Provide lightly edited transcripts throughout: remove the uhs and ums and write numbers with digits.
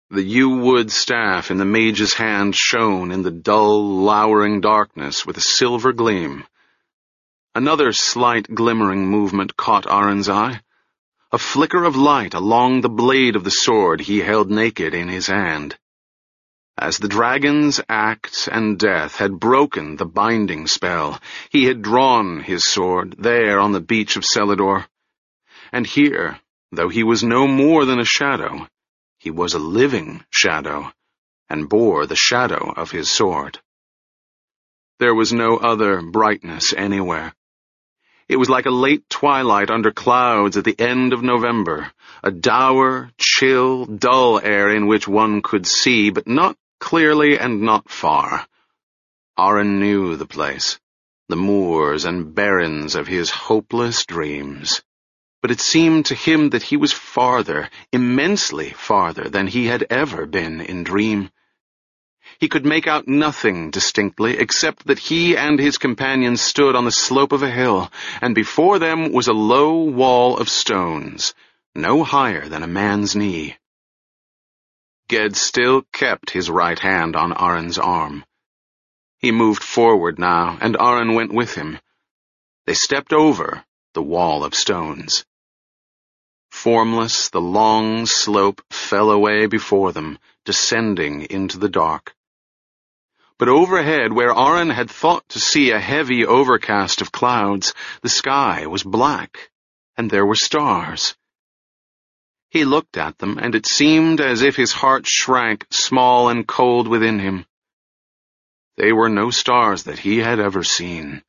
The yew wood staff in the mage's hand shone in the dull, lowering darkness with a silver gleam. Another slight glimmering movement caught Aron's eye. A flicker of light along the blade of the sword he held naked in his hand. As the dragon's act and death had broken the binding spell, he had drawn his sword there on the beach of Celador. And here, though he was no more than a shadow, he was a living shadow, and bore the shadow of his sword. There was no other brightness anywhere. It was like a late twilight under clouds at the end of November, a dour, chill, dull air in which one could see, but not clearly and not far. Aron knew the place, the moors and barrens of his hopeless dreams. But it seemed to him that he was farther, immensely farther than he had ever been in dream. He could make out nothing distinctly except that he and his companions stood on the slope of a hill, and before them was a low wall of stones, no higher than a man's knee. Ged still kept his right hand on Aron's arm. He moved forward now, and Aron went with him. They stepped over the wall of stones. Formless, the long slope fell away before them, descending into the dark. But overhead, where Aron had thought to see a heavy overcast of clouds, the sky was black, and there were stars. He looked at them, and it seemed as if his heart shrank small and cold within him. They were no stars that he had ever seen.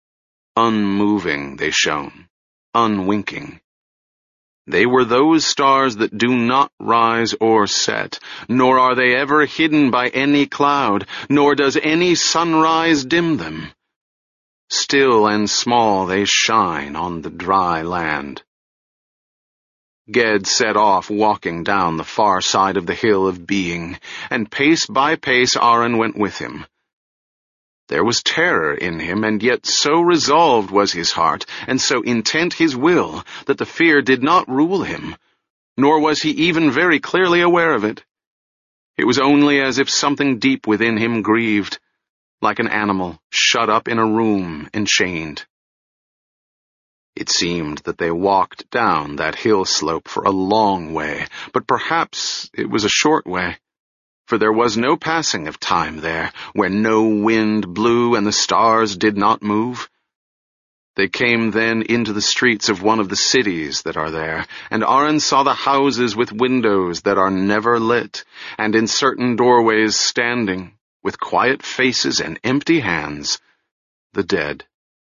Unmoving they shone, unwinking. They were those stars that do not rise or set, nor are they ever hidden by any cloud, nor does any sunrise dim them. Still and small they shine on the dry land. Ged set off walking down the far side of the hill of being, and pace by pace Aron went with him. There was terror in him, and yet so resolved was his heart, and so intent his will, that the fear did not rule him, nor was he even very clearly aware of it. It was only as if something deep within him grieved, like an animal shut up in a room and chained. It seemed that they walked down that hill slope for a long way, but perhaps it was a short way. For there was no passing of time there, where no wind blew and the stars did not move. They came then into the streets of one of the cities that are there, and Aron saw the houses with windows that are never lit, and in certain doorways standing, with quiet faces and empty hands, the dead.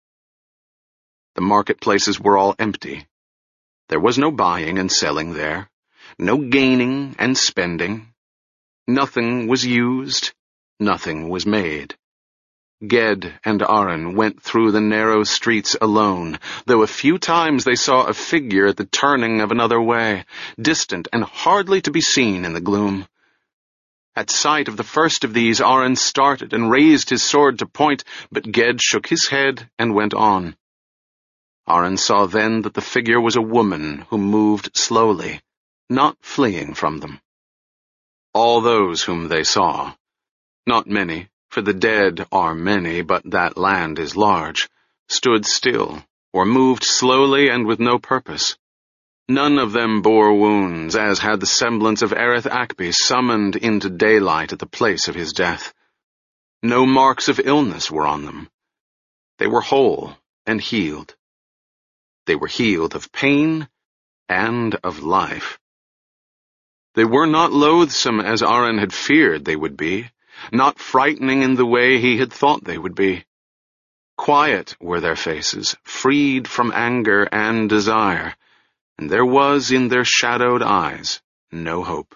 The marketplaces were all empty. There was no buying and selling there, no gaining and spending. Nothing was used, nothing was made. Ged and Aron went through the narrow streets alone, though a few times they saw a figure at the turning of another way, distant and hardly to be seen in the gloom. At sight of the first of these, Aron started and raised his sword to point, but Ged shook his head and went on. Aron saw then that the figure was a woman who moved slowly, not fleeing from them. All those whom they saw, not many, for the dead are many, but that land is large, stood still, or moved slowly and with no purpose. None of them bore wounds, as had the semblance of Erith Akby summoned into daylight at the place of his death. No marks of illness were on them. They were whole and healed. They were healed of pain and of life. They were not loathsome as Aron had feared they would be, not frightening in the way he had thought they would be. Quiet were their faces, freed from anger and desire, and there was in their shadowed eyes no hope.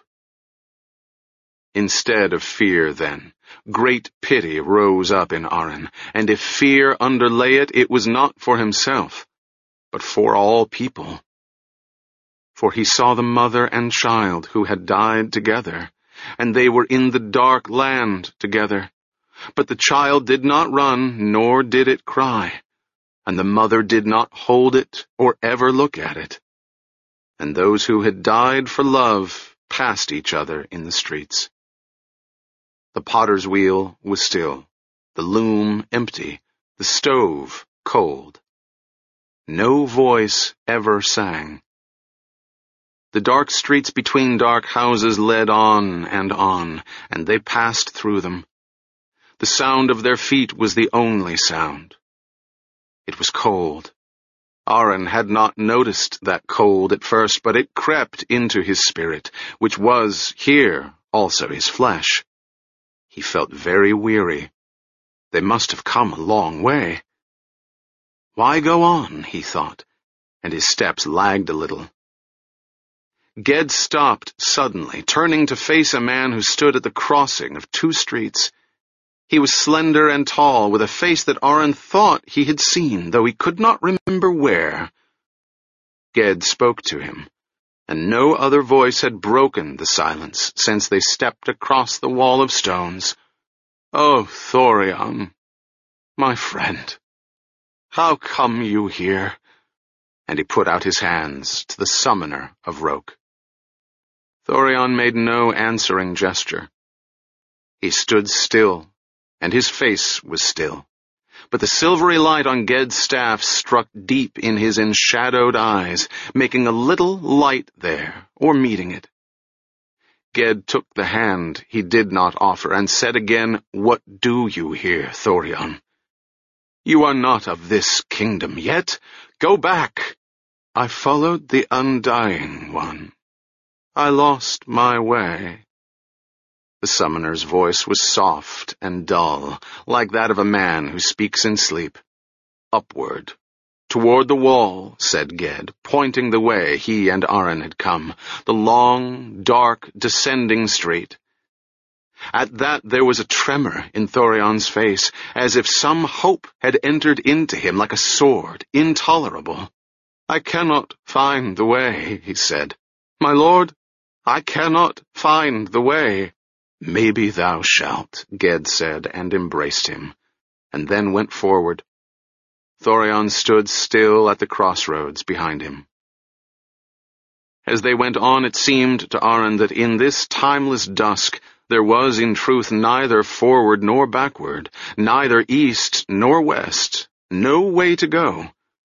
Instead of fear, then, great pity rose up in Aron, and if fear underlay it, it was not for himself, but for all people. For he saw the mother and child who had died together, and they were in the dark land together. But the child did not run, nor did it cry, and the mother did not hold it or ever look at it. And those who had died for love past each other in the streets. The potter's wheel was still, the loom empty, the stove cold. No voice ever sang. The dark streets between dark houses led on, and they passed through them. The sound of their feet was the only sound. It was cold. Aron had not noticed that cold at first, but it crept into his spirit, which was, here, also his flesh. He felt very weary. They must have come a long way. Why go on, he thought, and his steps lagged a little. Ged stopped suddenly, turning to face a man who stood at the crossing of two streets. He was slender and tall, with a face that Aron thought he had seen, though he could not remember where. Ged spoke to him, and no other voice had broken the silence since they stepped across the wall of stones. "Oh, Thorion, my friend, how come you here?" And he put out his hands to the summoner of Roke. Thorion made no answering gesture. He stood still, and his face was still, but the silvery light on Ged's staff struck deep in his enshadowed eyes, making a little light there, or meeting it. Ged took the hand he did not offer, and said again, "What do you here, Thorion? You are not of this kingdom yet. Go back." "I followed the Undying One. I lost my way." The summoner's voice was soft and dull, like that of a man who speaks in sleep. "Upward, toward the wall," said Ged, pointing the way he and Aron had come, the long, dark, descending street. At that there was a tremor in Thorion's face, as if some hope had entered into him like a sword, intolerable. "I cannot find the way," he said. "My lord, I cannot find the way." "Maybe thou shalt," Ged said, and embraced him, and then went forward. Thorion stood still at the crossroads behind him. As they went on, it seemed to Aron that in this timeless dusk there was in truth neither forward nor backward, neither east nor west, no way to go.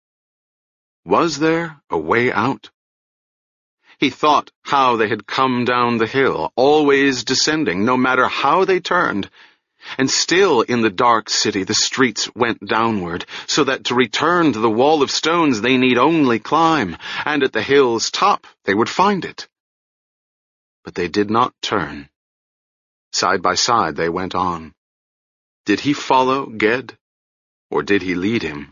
Was there a way out? He thought how they had come down the hill, always descending, no matter how they turned. And still in the dark city the streets went downward, so that to return to the wall of stones they need only climb, and at the hill's top they would find it. But they did not turn. Side by side they went on. Did he follow Ged, or did he lead him?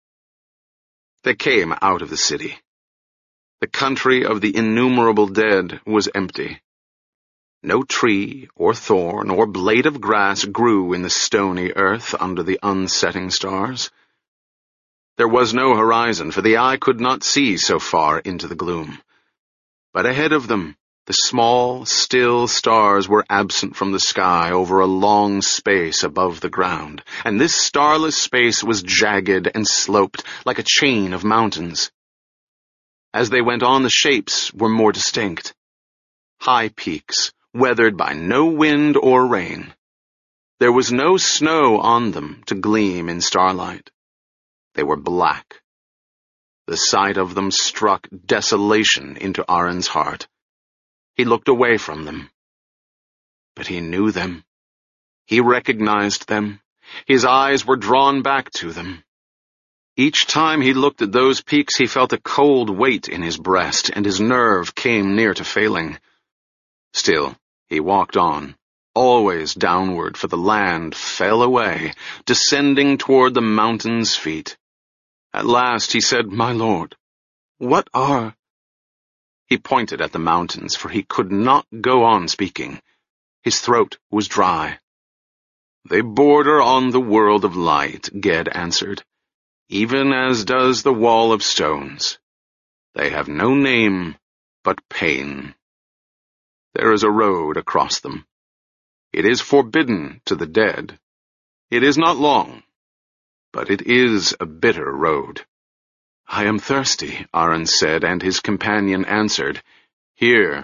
They came out of the city. The country of the innumerable dead was empty. No tree or thorn or blade of grass grew in the stony earth under the unsetting stars. There was no horizon, for the eye could not see so far into the gloom. But ahead of them, the small, still stars were absent from the sky over a long space above the ground, and this starless space was jagged and sloped like a chain of mountains. As they went on, the shapes were more distinct. High peaks, weathered by no wind or rain. There was no snow on them to gleam in starlight. They were black. The sight of them struck desolation into Aron's heart. He looked away from them. But he knew them. He recognized them. His eyes were drawn back to them. Each time he looked at those peaks, he felt a cold weight in his breast, and his nerve came near to failing. Still, he walked on, always downward, for the land fell away, descending toward the mountain's feet. At last he said, "My lord, what are—" He pointed at the mountains, for he could not go on speaking. His throat was dry. "They border on the world of light," Ged answered, "even as does the wall of stones. They have no name but pain. There is a road across them. It is forbidden to the dead. It is not long, but it is a bitter road." "I am thirsty," Aron said, and his companion answered, "Here,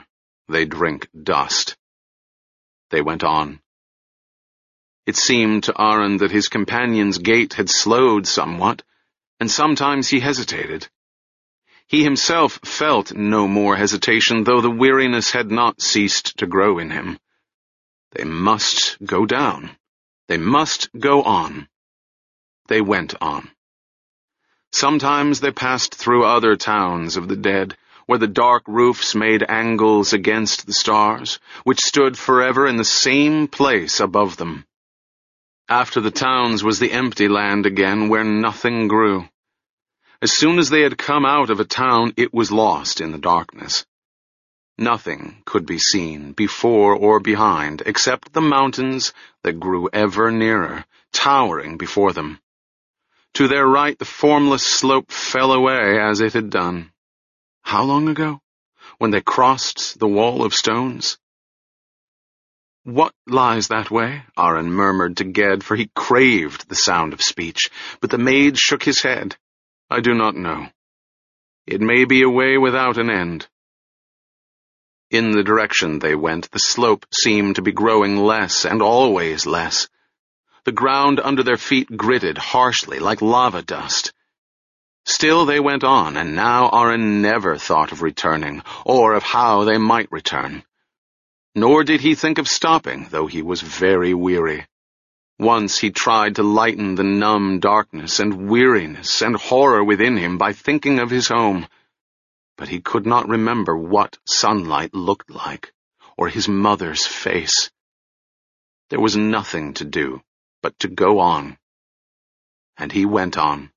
they drink dust. They went on. It seemed to Aron that his companion's gait had slowed somewhat, and sometimes he hesitated. He himself felt no more hesitation, though the weariness had not ceased to grow in him. They must go down. They must go on. They went on. Sometimes they passed through other towns of the dead, where the dark roofs made angles against the stars, which stood forever in the same place above them. After the towns was the empty land again, where nothing grew. As soon as they had come out of a town, it was lost in the darkness. Nothing could be seen, before or behind, except the mountains that grew ever nearer, towering before them. To their right, the formless slope fell away as it had done. How long ago? When they crossed the wall of stones? "What lies that way?" Aron murmured to Ged, for he craved the sound of speech, but the maid shook his head. "I do not know. It may be a way without an end." In the direction they went, the slope seemed to be growing less and always less. The ground under their feet gritted harshly like lava dust. Still they went on, and now Aron never thought of returning, or of how they might return. Nor did he think of stopping, though he was very weary. Once he tried to lighten the numb darkness and weariness and horror within him by thinking of his home, but he could not remember what sunlight looked like, or his mother's face. There was nothing to do but to go on. And he went on.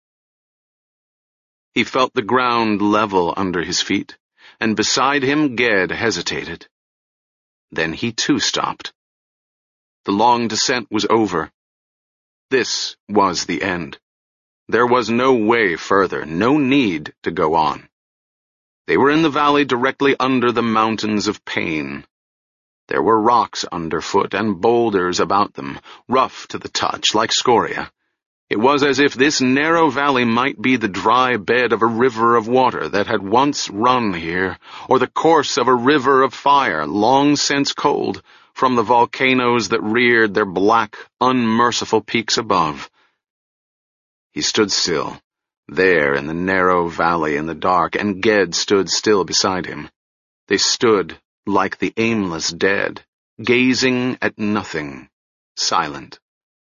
He felt the ground level under his feet, and beside him Ged hesitated. Then he too stopped. The long descent was over. This was the end. There was no way further, no need to go on. They were in the valley directly under the mountains of pain. There were rocks underfoot and boulders about them, rough to the touch, like scoria. It was as if this narrow valley might be the dry bed of a river of water that had once run here, or the course of a river of fire, long since cold, from the volcanoes that reared their black, unmerciful peaks above. He stood still, there in the narrow valley in the dark, and Ged stood still beside him. They stood like the aimless dead, gazing at nothing, silent.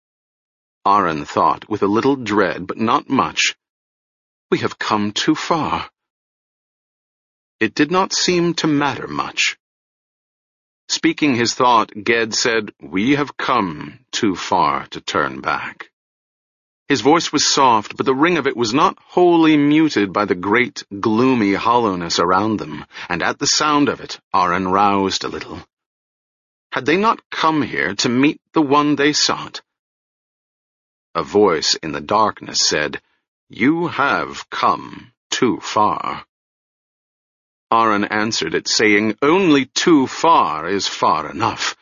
Aron thought, with a little dread, but not much, "We have come too far." It did not seem to matter much. Speaking his thought, Ged said, "We have come too far to turn back." His voice was soft, but the ring of it was not wholly muted by the great, gloomy hollowness around them, and at the sound of it, Aron roused a little. Had they not come here to meet the one they sought? A voice in the darkness said, "You have come too far." Aron answered it, saying, "Only too far is far enough."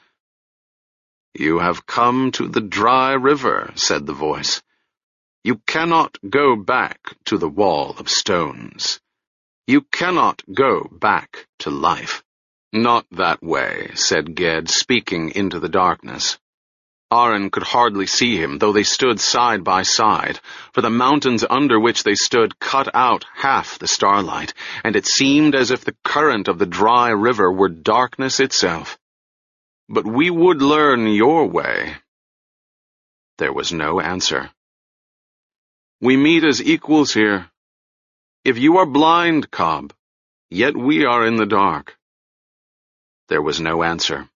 "You have come to the dry river," said the voice. "You cannot go back to the wall of stones. You cannot go back to life." "Not that way," said Ged, speaking into the darkness. Aron could hardly see him, though they stood side by side, for the mountains under which they stood cut out half the starlight, and it seemed as if the current of the dry river were darkness itself. "But we would learn your way." There was no answer. "We meet as equals here. If you are blind, Cobb, yet we are in the dark." There was no answer.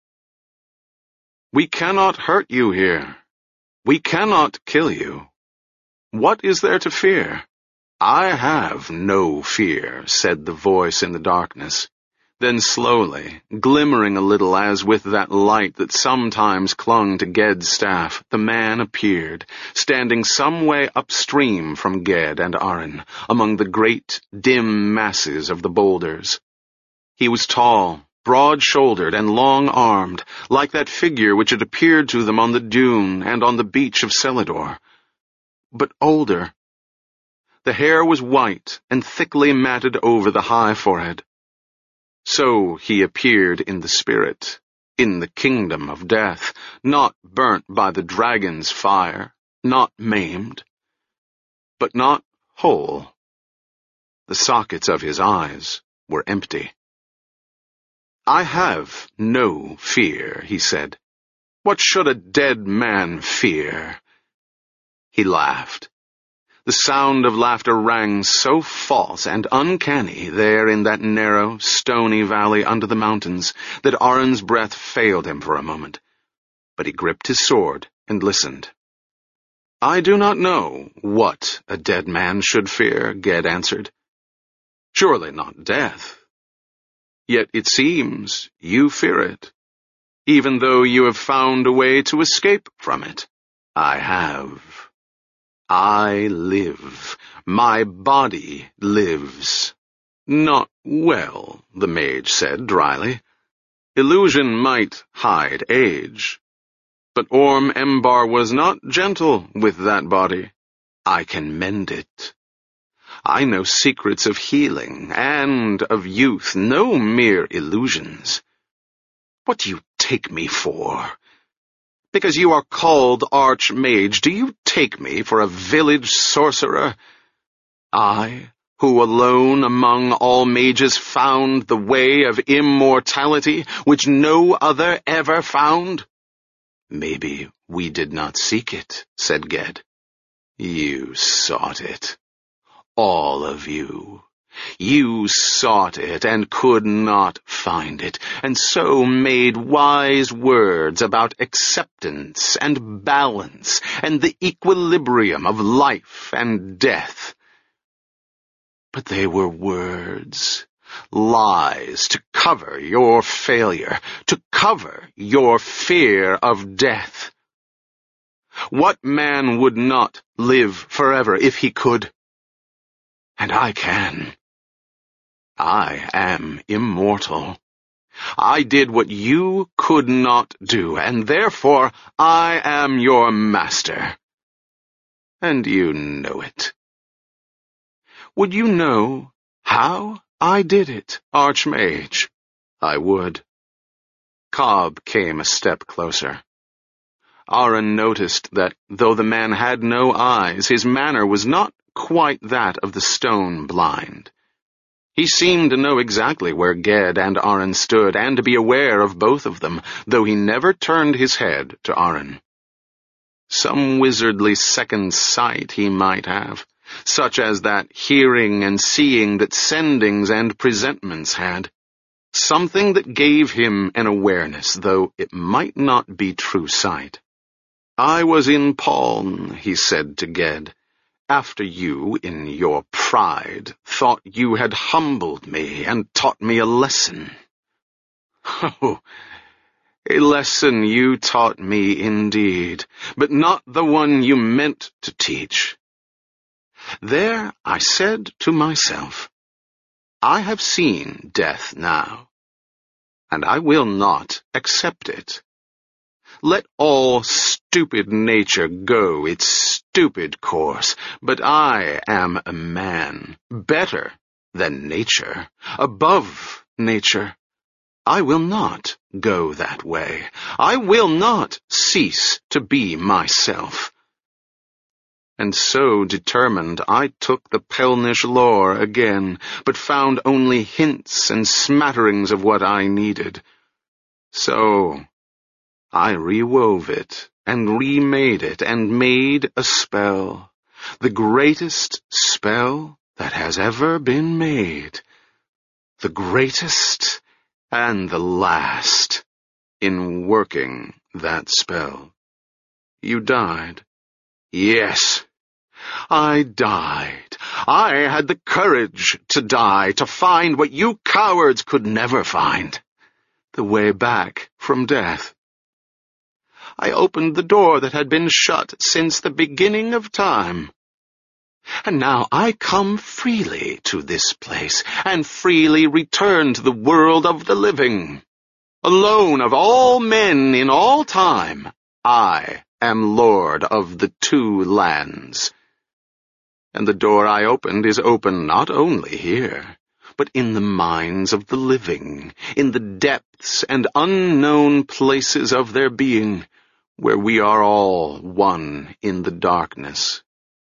"We cannot hurt you here. We cannot kill you. What is there to fear?" "I have no fear," said the voice in the darkness. Then slowly, glimmering a little as with that light that sometimes clung to Ged's staff, the man appeared, standing some way upstream from Ged and Aron, among the great, dim masses of the boulders. He was tall, broad-shouldered and long-armed, like that figure which had appeared to them on the dune and on the beach of Celador. But older. The hair was white and thickly matted over the high forehead. So he appeared in the spirit, in the kingdom of death, not burnt by the dragon's fire, not maimed, but not whole. The sockets of his eyes were empty. "I have no fear," he said. "What should a dead man fear?" He laughed. The sound of laughter rang so false and uncanny there in that narrow, stony valley under the mountains that Aron's breath failed him for a moment. But he gripped his sword and listened. "I do not know what a dead man should fear," Ged answered. "Surely not death. Yet it seems you fear it, even though you have found a way to escape from it. I have. I live. My body lives." "Not well," the mage said dryly. "Illusion might hide age, but Orm Embar was not gentle with that body. I can mend it. I know secrets of healing and of youth, no mere illusions. What do you take me for? Because you are called Archmage, do you take me for a village sorcerer? I, who alone among all mages found the way of immortality, which no other ever found?" "Maybe we did not seek it," said Ged. "You sought it. All of you. You sought it and could not find it, and so made wise words about acceptance and balance and the equilibrium of life and death. But they were words, lies to cover your failure, to cover your fear of death. What man would not live forever if he could? And I can. I am immortal. I did what you could not do, and therefore I am your master. And you know it. Would you know how I did it, Archmage?" "I would." Cobb came a step closer. Aron noticed that, though the man had no eyes, his manner was not quite that of the stone blind. He seemed to know exactly where Ged and Aron stood, and to be aware of both of them, though he never turned his head to Aron. Some wizardly second sight he might have, such as that hearing and seeing that sendings and presentments had. Something that gave him an awareness, though it might not be true sight. "I was in pawn," he said to Ged, "after you, in your pride, thought you had humbled me and taught me a lesson." "Oh, a lesson you taught me indeed, but not the one you meant to teach. There I said to myself, I have seen death now, and I will not accept it. Let all stupid nature go its stupid course, but I am a man, better than nature, above nature. I will not go that way. I will not cease to be myself." And so determined, I took the Pelnish lore again, but found only hints and smatterings of what I needed. So I rewove it and remade it and made a spell, the greatest spell that has ever been made, the greatest and the last in working that spell. You died. Yes, I died. I had the courage to die, to find what you cowards could never find, the way back from death. I opened the door that had been shut since the beginning of time. And now I come freely to this place, and freely return to the world of the living. Alone of all men in all time, I am Lord of the two lands. And the door I opened is open not only here, but in the minds of the living, in the depths and unknown places of their being, where we are all one in the darkness.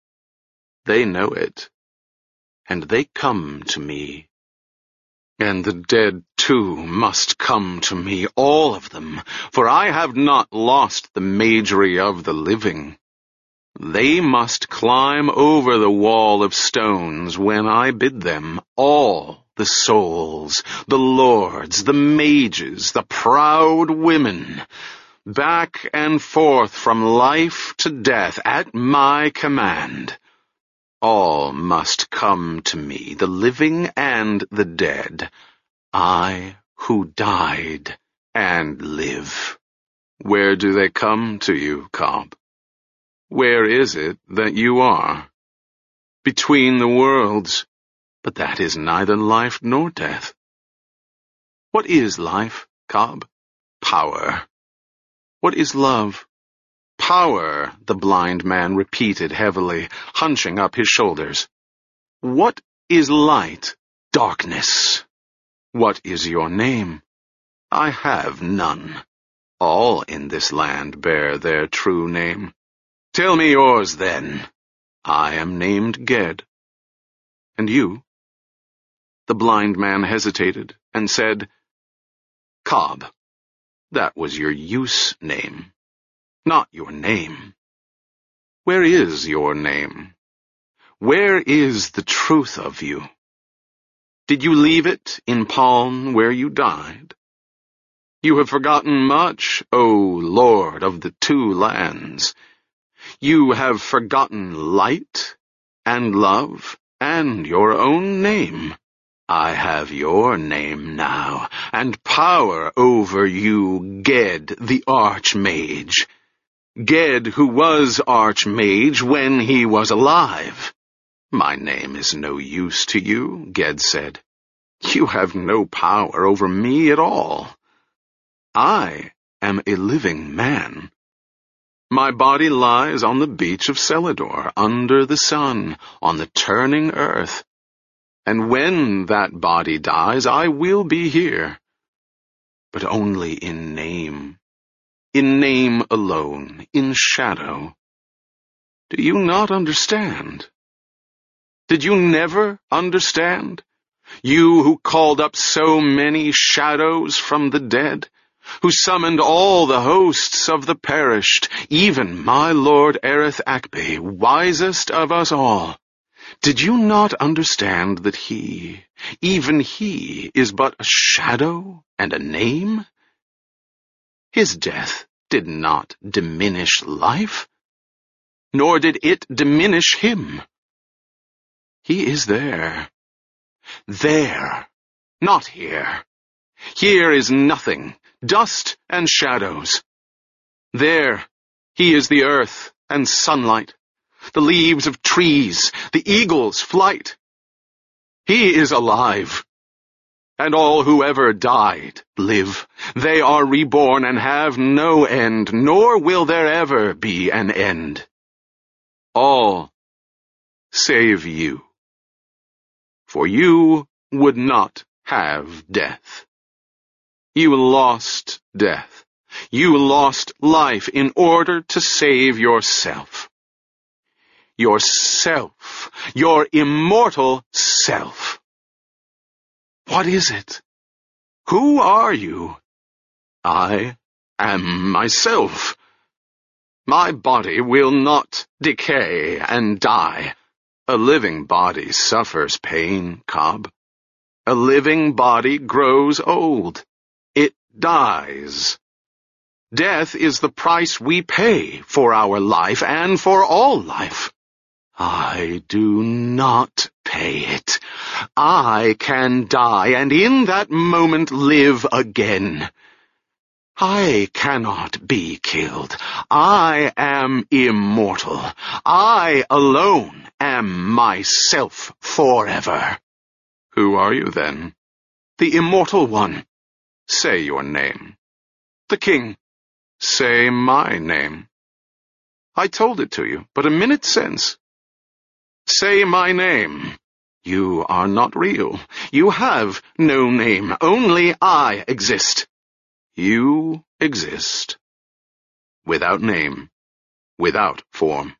They know it, and they come to me. And the dead too must come to me, all of them, for I have not lost the majory of the living. They must climb over the wall of stones when I bid them, all the souls, the lords, the mages, the proud women, back and forth from life to death at my command. All must come to me, the living and the dead, I who died and live. Where do they come to you, Cobb? Where is it that you are? Between the worlds, but that is neither life nor death. What is life, Cobb? Power. What is love? Power, the blind man repeated heavily, hunching up his shoulders. What is light? Darkness. What is your name? I have none. All in this land bear their true name. Tell me yours, then. I am named Ged. And you? The blind man hesitated and said, Cobb. That was your use name, not your name. Where is your name? Where is the truth of you? Did you leave it in Paln where you died? You have forgotten much, O Lord of the two lands. You have forgotten light and love and your own name. I have your name now, and power over you, Ged the Archmage. Ged who was Archmage when he was alive. My name is no use to you, Ged said. You have no power over me at all. I am a living man. My body lies on the beach of Celador, under the sun, on the turning earth. And when that body dies, I will be here. But only in name alone, in shadow. Do you not understand? Did you never understand? You who called up so many shadows from the dead, who summoned all the hosts of the perished, even my Lord Erith Akbe, wisest of us all. Did you not understand that he, even he, is but a shadow and a name? His death did not diminish life, nor did it diminish him. He is there, not here. Here is nothing, dust and shadows. There, he is the earth and sunlight, the leaves of trees, the eagle's flight. He is alive, and all who ever died live. They are reborn and have no end, nor will there ever be an end. All save you. For you would not have death. You lost death. You lost life in order to save yourself. Yourself, your immortal self. What is it? Who are you? I am myself. My body will not decay and die. A living body suffers pain, Cobb. A living body grows old. It dies. Death is the price we pay for our life and for all life. I do not pay it. I can die and in that moment live again. I cannot be killed. I am immortal. I alone am myself forever. Who are you then? The immortal one. Say your name. The king. Say my name. I told it to you but a minute since. Say my name. You are not real. You have no name. Only I exist. You exist. Without name. Without form.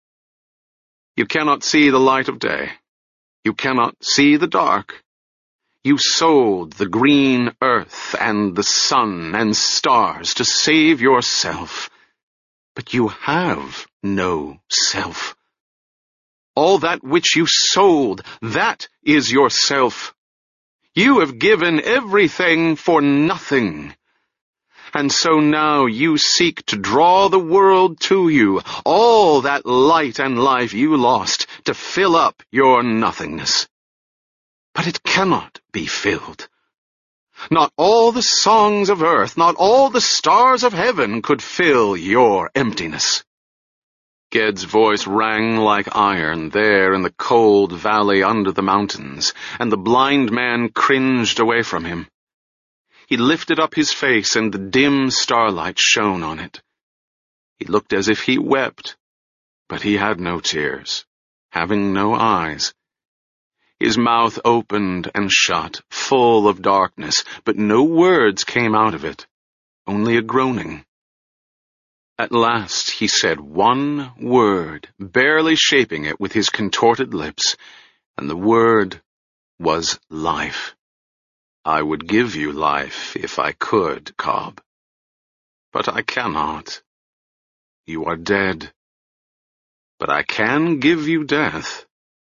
You cannot see the light of day. You cannot see the dark. You sold the green earth and the sun and stars to save yourself. But you have no self. All that which you sold, that is yourself. You have given everything for nothing. And so now you seek to draw the world to you, all that light and life you lost, to fill up your nothingness. But it cannot be filled. Not all the songs of earth, not all the stars of heaven could fill your emptiness. Ged's voice rang like iron there in the cold valley under the mountains, and the blind man cringed away from him. He lifted up his face, and the dim starlight shone on it. He looked as if he wept, but he had no tears, having no eyes. His mouth opened and shut, full of darkness, but no words came out of it, only a groaning. At last he said one word, barely shaping it with his contorted lips, and the word was life. I would give you life if I could, Cobb. But I cannot. You are dead. But I can give you death.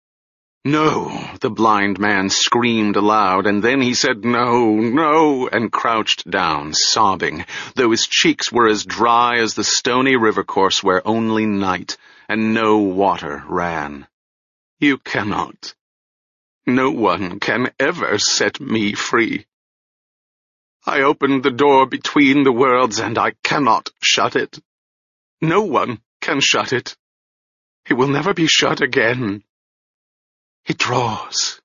No, the blind man screamed aloud, and then he said no, no, and crouched down, sobbing, though his cheeks were as dry as the stony river course where only night and no water ran. You cannot. No one can ever set me free. I opened the door between the worlds, and I cannot shut it. No one can shut it. It will never be shut again. It draws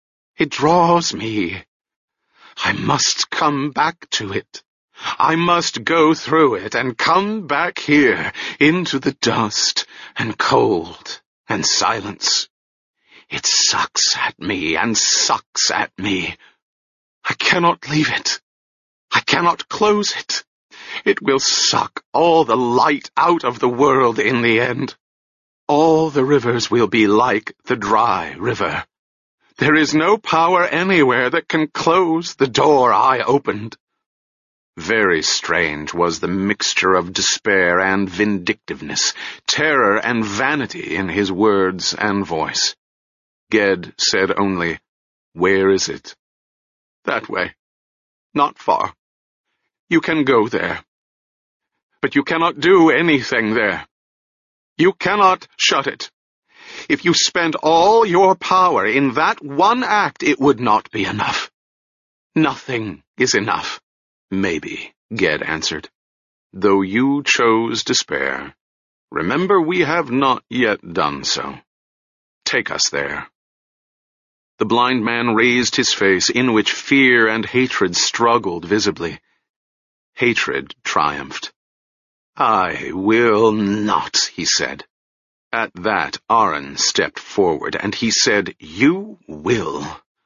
me. I must come back to it. I must go through it and come back here into the dust and cold and silence. It sucks at me and sucks at me. I cannot leave it. I cannot close it. It will suck all the light out of the world in the end. All the rivers will be like the dry river. There is no power anywhere that can close the door I opened. Very strange was the mixture of despair and vindictiveness, terror and vanity in his words and voice. Ged said only, "Where is it?" "That way. Not far. You can go there. But you cannot do anything there. You cannot shut it. If you spent all your power in that one act, it would not be enough." "Nothing is enough." "Maybe," Ged answered, "though you chose despair. Remember, we have not yet done so. Take us there." The blind man raised his face, in which fear and hatred struggled visibly. Hatred triumphed. "I will not," he said. At that, Aaron stepped forward, and he said, "You will."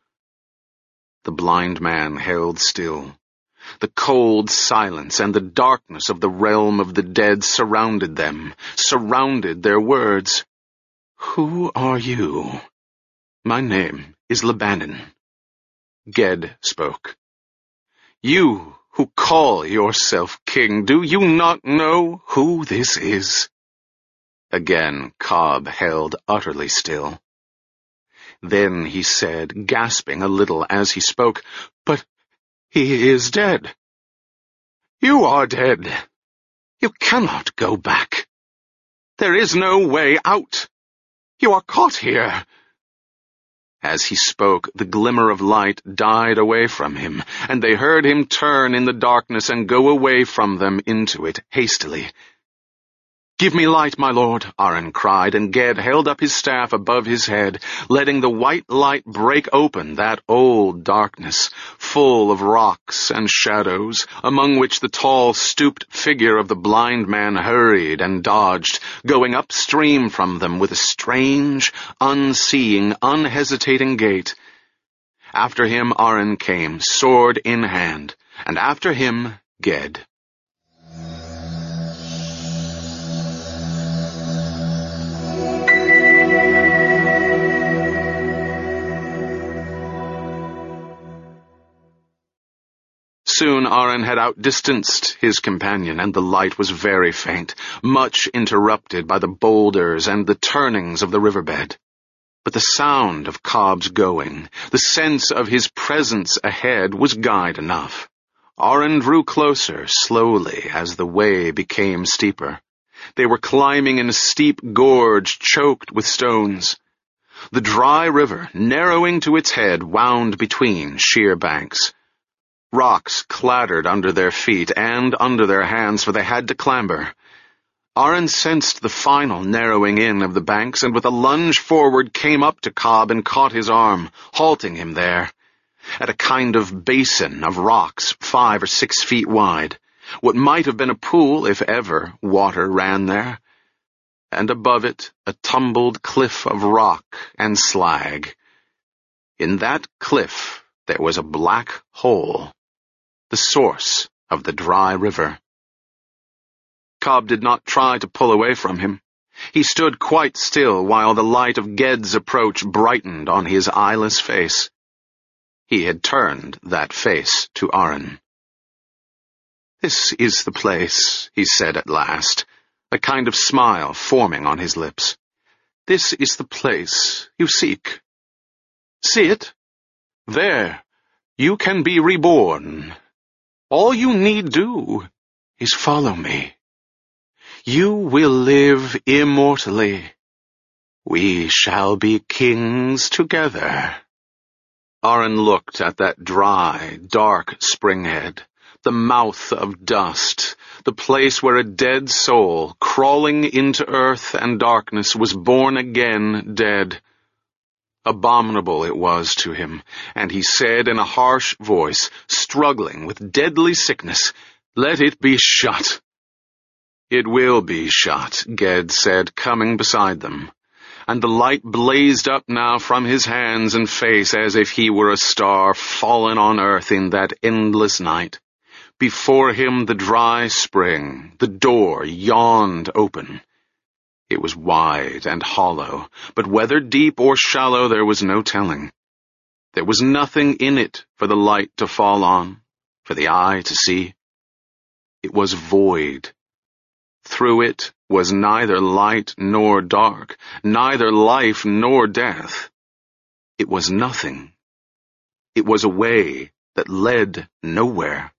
The blind man held still. The cold silence and the darkness of the realm of the dead surrounded them, surrounded their words. "Who are you?" "My name is Lebanon." Ged spoke. "You who call yourself king, do you not know who this is?" Again Cobb held utterly still. Then he said, gasping a little as he spoke, "But he is dead. You are dead. You cannot go back. There is no way out. You are caught here." As he spoke, the glimmer of light died away from him, and they heard him turn in the darkness and go away from them into it hastily. "Give me light, my lord," Aron cried, and Ged held up his staff above his head, letting the white light break open that old darkness, full of rocks and shadows, among which the tall, stooped figure of the blind man hurried and dodged, going upstream from them with a strange, unseeing, unhesitating gait. After him Aron came, sword in hand, and after him Ged. Soon Aron had outdistanced his companion, and the light was very faint, much interrupted by the boulders and the turnings of the riverbed. But the sound of Cobb's going, the sense of his presence ahead, was guide enough. Aron drew closer, slowly, as the way became steeper. They were climbing in a steep gorge choked with stones. The dry river, narrowing to its head, wound between sheer banks. Rocks clattered under their feet and under their hands, for they had to clamber. Aron sensed the final narrowing in of the banks, and with a lunge forward came up to Cobb and caught his arm, halting him there, at a kind of basin of rocks 5 or 6 feet wide, what might have been a pool if ever water ran there, and above it a tumbled cliff of rock and slag. In that cliff there was a black hole, the source of the dry river. Cobb did not try to pull away from him. He stood quite still while the light of Ged's approach brightened on his eyeless face. He had turned that face to Aron. "This is the place," he said at last, a kind of smile forming on his lips. "This is the place you seek. See it? There, you can be reborn. All you need do is follow me. You will live immortally. We shall be kings together." Aron looked at that dry, dark springhead, the mouth of dust, the place where a dead soul, crawling into earth and darkness, was born again dead. Abominable it was to him, and he said in a harsh voice, struggling with deadly sickness, "Let it be shut." "It will be shut," Ged said, coming beside them, and the light blazed up now from his hands and face as if he were a star fallen on earth in that endless night. Before him the dry spring, the door yawned open. It was wide and hollow, but whether deep or shallow there was no telling. There was nothing in it for the light to fall on, for the eye to see. It was void. Through it was neither light nor dark, neither life nor death. It was nothing. It was a way that led nowhere.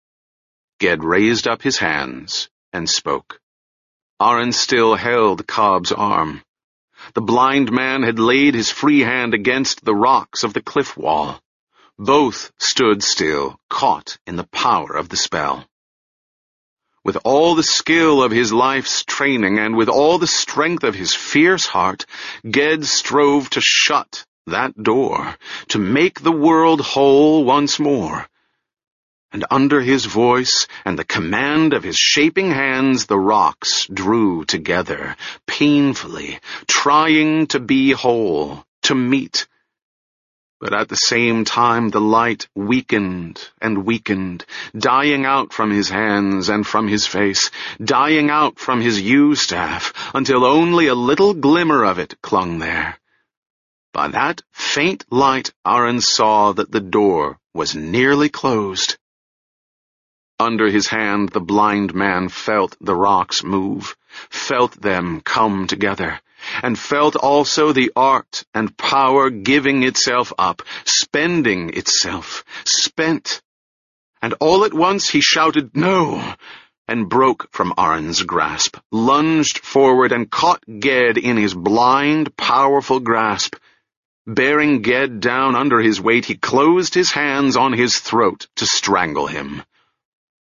Ged raised up his hands and spoke. Aron still held Cobb's arm. The blind man had laid his free hand against the rocks of the cliff wall. Both stood still, caught in the power of the spell. With all the skill of his life's training and with all the strength of his fierce heart, Ged strove to shut that door, to make the world whole once more. And under his voice and the command of his shaping hands, the rocks drew together, painfully, trying to be whole, to meet. But at the same time the light weakened and weakened, dying out from his hands and from his face, dying out from his yew-staff, until only a little glimmer of it clung there. By that faint light Aron saw that the door was nearly closed. Under his hand the blind man felt the rocks move, felt them come together, and felt also the art and power giving itself up, spending itself, spent. And all at once he shouted, "No!" and broke from Aron's grasp, lunged forward and caught Ged in his blind, powerful grasp. Bearing Ged down under his weight, he closed his hands on his throat to strangle him.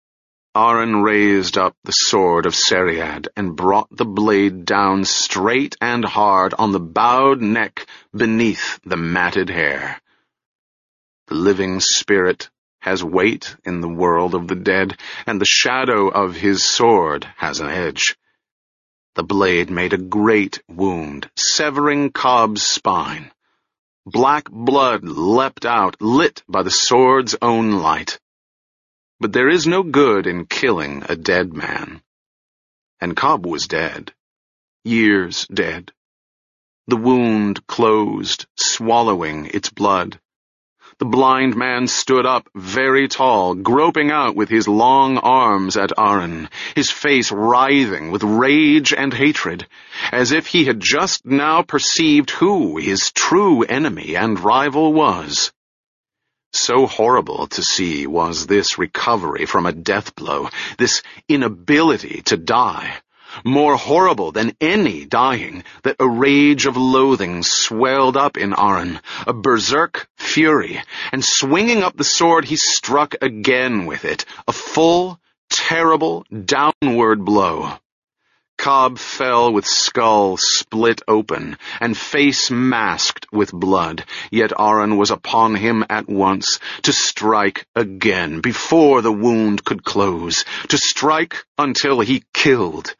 Aran raised up the sword of Seriad and brought the blade down straight and hard on the bowed neck beneath the matted hair. The living spirit has weight in the world of the dead, and the shadow of his sword has an edge. The blade made a great wound, severing Cobb's spine. Black blood leapt out, lit by the sword's own light. But there is no good in killing a dead man. And Cobb was dead. Years dead. The wound closed, swallowing its blood. The blind man stood up, very tall, groping out with his long arms at Aran, his face writhing with rage and hatred, as if he had just now perceived who his true enemy and rival was. So horrible to see was this recovery from a death blow, this inability to die. More horrible than any dying, that a rage of loathing swelled up in Aran, a berserk fury, and swinging up the sword he struck again with it, a full, terrible, downward blow. Cobb fell with skull split open, and face masked with blood, yet Aran was upon him at once, to strike again, before the wound could close, to strike until he killed.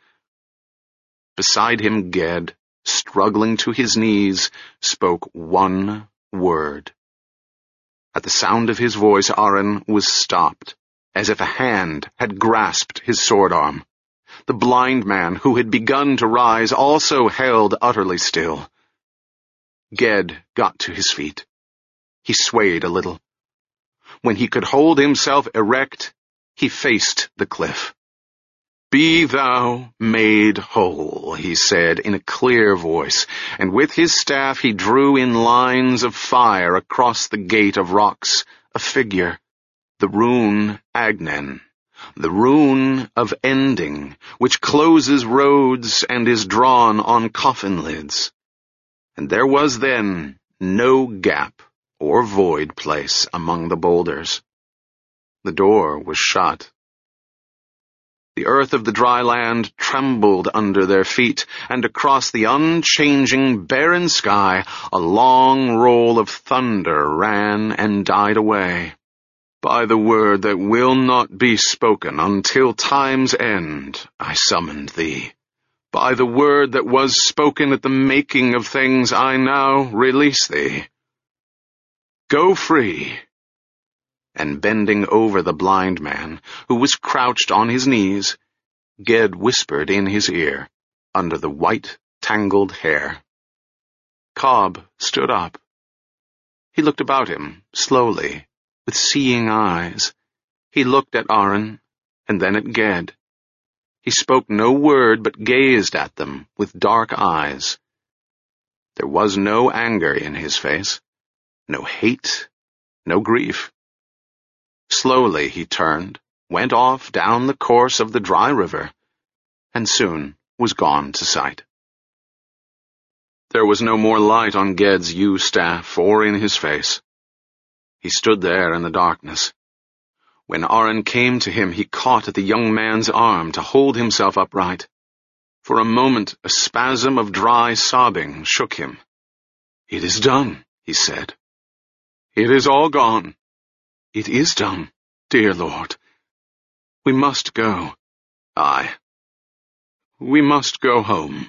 Beside him Ged, struggling to his knees, spoke one word. At the sound of his voice Aran was stopped, as if a hand had grasped his sword arm. The blind man, who had begun to rise, also held utterly still. Ged got to his feet. He swayed a little. When he could hold himself erect, he faced the cliff. "Be thou made whole," he said in a clear voice, and with his staff he drew in lines of fire across the gate of rocks, a figure, the rune Agnen, the rune of ending, which closes roads and is drawn on coffin lids. And there was then no gap or void place among the boulders. The door was shut. The earth of the dry land trembled under their feet, and across the unchanging, barren sky a long roll of thunder ran and died away. "By the word that will not be spoken until time's end, I summoned thee. By the word that was spoken at the making of things, I now release thee. Go free." And bending over the blind man, who was crouched on his knees, Ged whispered in his ear, under the white, tangled hair. Cobb stood up. He looked about him, slowly, with seeing eyes. He looked at Aran, and then at Ged. He spoke no word, but gazed at them with dark eyes. There was no anger in his face, no hate, no grief. Slowly he turned, went off down the course of the dry river, and soon was gone to sight. There was no more light on Ged's yew staff or in his face. He stood there in the darkness. When Aran came to him, he caught at the young man's arm to hold himself upright. For a moment, a spasm of dry sobbing shook him. "It is done," he said. "It is all gone. It is done, dear Lord. We must go. Aye. We must go home."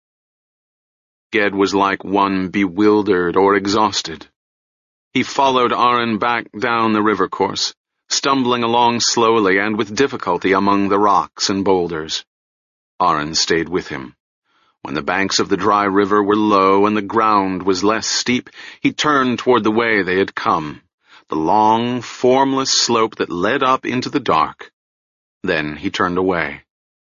Ged was like one bewildered or exhausted. He followed Aran back down the river course, stumbling along slowly and with difficulty among the rocks and boulders. Aran stayed with him. When the banks of the dry river were low and the ground was less steep, he turned toward the way they had come, the long, formless slope that led up into the dark. Then he turned away.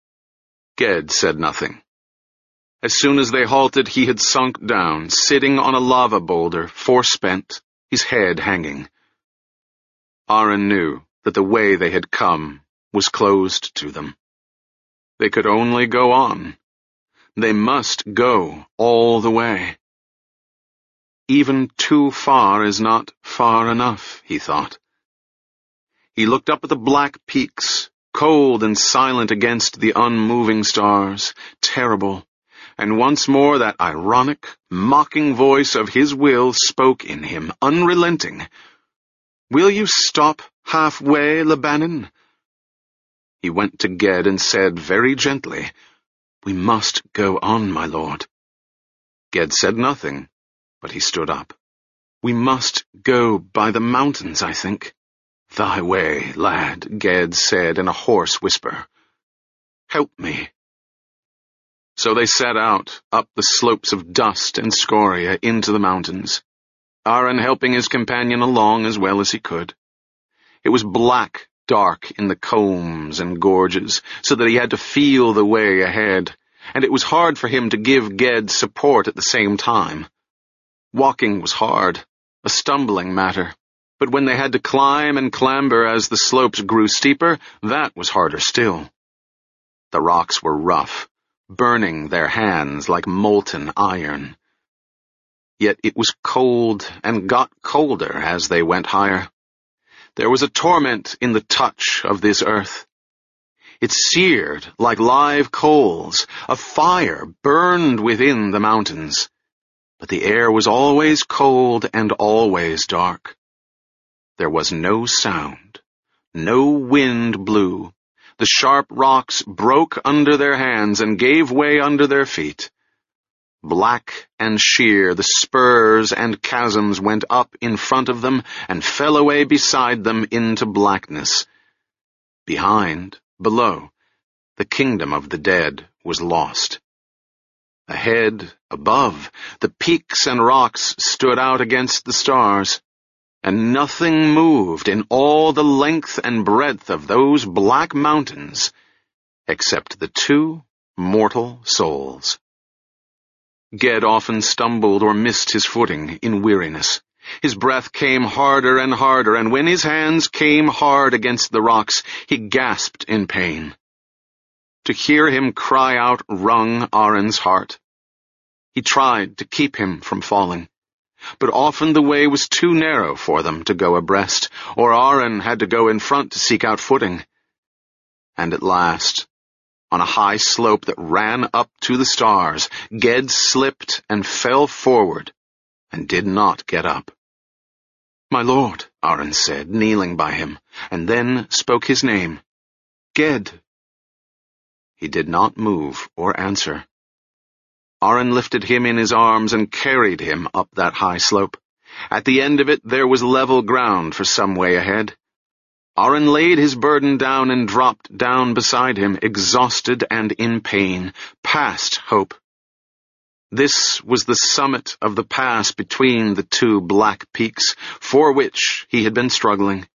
Ged said nothing. As soon as they halted, he had sunk down, sitting on a lava boulder, forespent, his head hanging. Aran knew that the way they had come was closed to them. They could only go on. They must go all the way. Even too far is not far enough, he thought. He looked up at the black peaks, cold and silent against the unmoving stars, terrible, and once more that ironic, mocking voice of his will spoke in him, unrelenting. "Will you stop halfway, Labanan?" He went to Ged and said very gently, "We must go on, my lord." Ged said nothing, but he stood up. "We must go by the mountains, I think." "Thy way, lad," Ged said in a hoarse whisper. "Help me." So they set out, up the slopes of dust and scoria into the mountains, Aaron helping his companion along as well as he could. It was black, dark in the combes and gorges, so that he had to feel the way ahead, and it was hard for him to give Ged support at the same time. Walking was hard, a stumbling matter, but when they had to climb and clamber as the slopes grew steeper, that was harder still. The rocks were rough, burning their hands like molten iron. Yet it was cold and got colder as they went higher. There was a torment in the touch of this earth. It seared like live coals, a fire burned within the mountains, but the air was always cold and always dark. There was no sound, no wind blew. The sharp rocks broke under their hands and gave way under their feet. Black and sheer, the spurs and chasms went up in front of them and fell away beside them into blackness. Behind, below, the kingdom of the dead was lost. Ahead, above, the peaks and rocks stood out against the stars, and nothing moved in all the length and breadth of those black mountains except the two mortal souls. Ged often stumbled or missed his footing in weariness. His breath came harder and harder, and when his hands came hard against the rocks, he gasped in pain. To hear him cry out wrung Aaron's heart. He tried to keep him from falling, but often the way was too narrow for them to go abreast, or Aaron had to go in front to seek out footing. And at last, on a high slope that ran up to the stars, Ged slipped and fell forward and did not get up. "My lord," Aaron said, kneeling by him, and then spoke his name. "Ged." He did not move or answer. Aaron lifted him in his arms and carried him up that high slope. At the end of it there was level ground for some way ahead. Aaron laid his burden down and dropped down beside him, exhausted and in pain, past hope. This was the summit of the pass between the two black peaks, for which he had been struggling.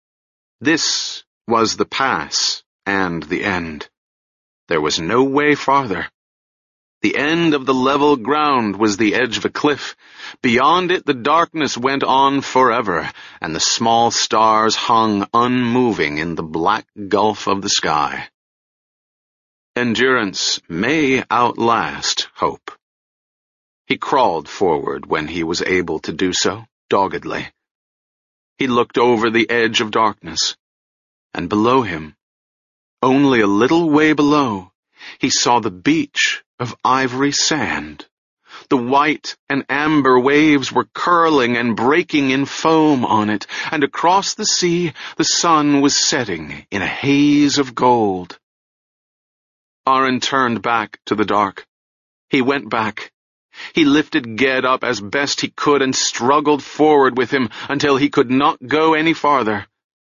This was the pass and the end. There was no way farther. The end of the level ground was the edge of a cliff. Beyond it the darkness went on forever, and the small stars hung unmoving in the black gulf of the sky. Endurance may outlast hope. He crawled forward when he was able to do so, doggedly. He looked over the edge of darkness, and below him, only a little way below, he saw the beach of ivory sand. The white and amber waves were curling and breaking in foam on it, and across the sea the sun was setting in a haze of gold. Aaron turned back to the dark. He went back. He lifted Ged up as best he could and struggled forward with him until he could not go any farther.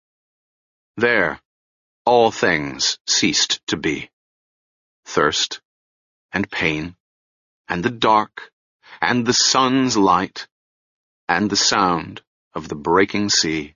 There, all things ceased to be. Thirst, and pain, and the dark, and the sun's light, and the sound of the breaking sea.